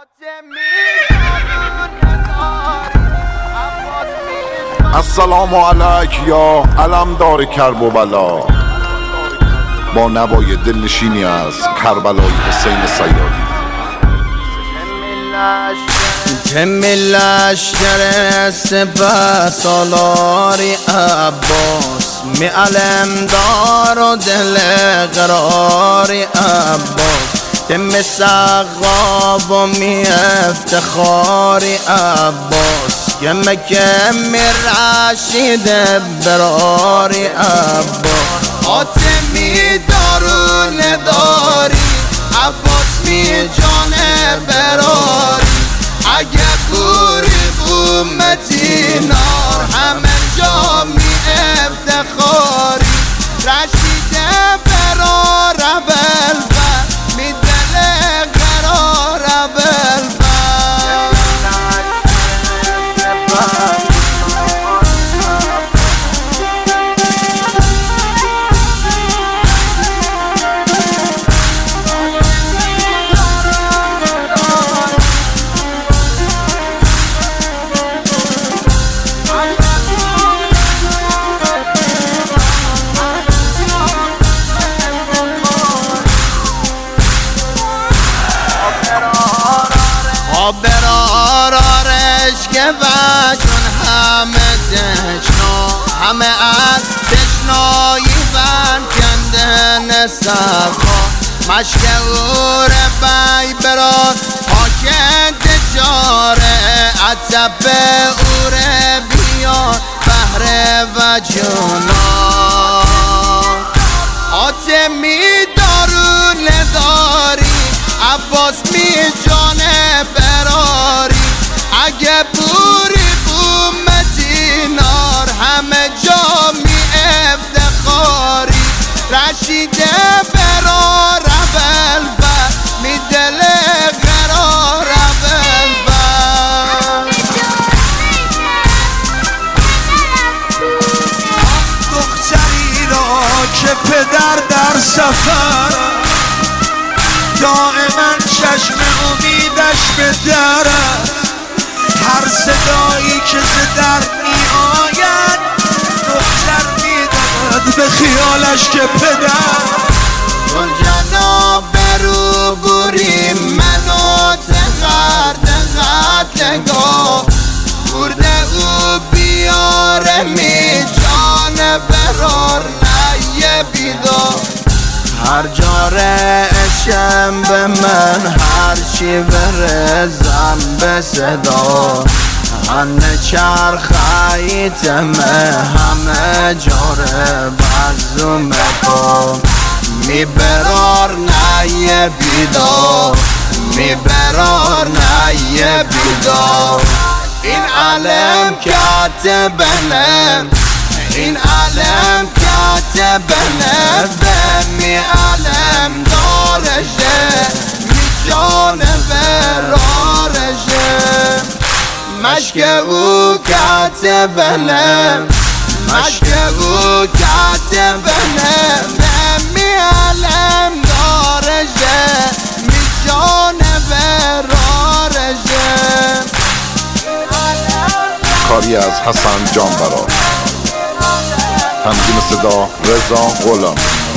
السلام علیک یا علمدار کرب و بلا، با نوای دلنشینی از کربلای حسین صیادی. تم لشکر سپه سالاری عباس، می علمدار و دل قراری عباس، تم سقاب و می افتخاری عباس، کم رشید براری عباس. آتمی دارون داری عباس، می جان براری، اگه بوری امتی نار همه جا می افتخاری. رشید برار بلبل، می دل قرار بلبل. برارش که وجون همه تشنا، همه از تشنایی بند کندن صفا. مشک اور بی برار پاکت جاره، عطب اور بیار بهر وجونا. آتمی دارون داری عباس، می جان براری، اگه بوری امتی نار همه جا می افتخاری. رشید برار بلبل، می دل قرار بلبل. دختری را که پدر در سفر، دائما چشم امیدش به درد، هر صدایی که ز در می آید دختر می دهد به خیالش که پدر. گل جناب برو بوری منو تقدگاه، برده او بیاره می جان برار نیه بیدار. هر جاره اشم به من هرچی برزم به صدا، هنه چرخیتمه همه جاره بزوم کن. می برار نیه بیدار، می برار نیه بیدار. این علم کاتبنم، این علم کاتبنم، می علم دارشه، می جان برارشه. مشک او کاتبنم، مشک او کاتبنم، می علم دارشه، می جان برارشه. کاری از حسن جانبرا، تنظیم صدا رضا غلامی.